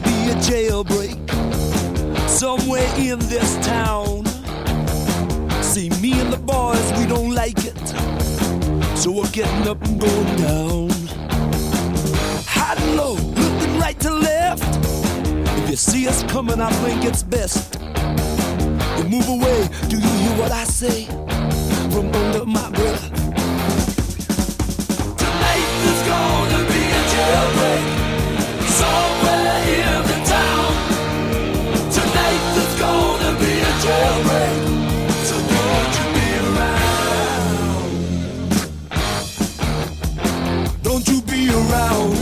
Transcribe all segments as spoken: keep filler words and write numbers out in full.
gonna be a jailbreak somewhere in this town. See, me and the boys, we don't like it, so we're getting up and going down. High and low, looking right to left. If you see us coming, I think it's best you move away. Do you hear what I say from under my breath? Tonight there's gonna be a jailbreak somewhere in the town. Tonight there's gonna be a jailbreak, so don't you be around. Don't you be around.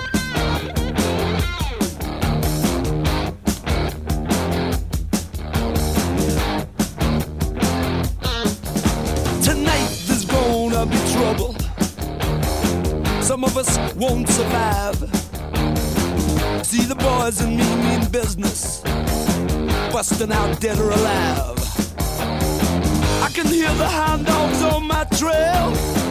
Tonight there's gonna be trouble. Some of us won't survive. See, the boys and me mean business, busting out dead or alive. I can hear the hound dogs on my trail.